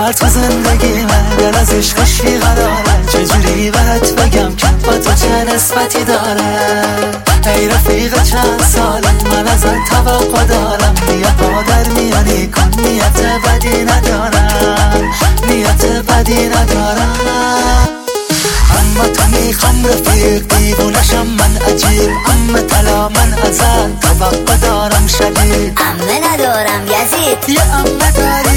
اول تو زندگی من دل از عشقش بیقراره، چجوری بهت بگم که با تو چه نسبتی داره. ای رفیق چند ساله من ازت توقع دارم، بیا پا در میانی کن، نیت بدی ندارم، نیت بدی ندارم. اما تو میخوام رفیق، دیوونشم من عجیب، اما طلا من ازت توقع دارم شدید. امه ندارم یزید، یه امه داری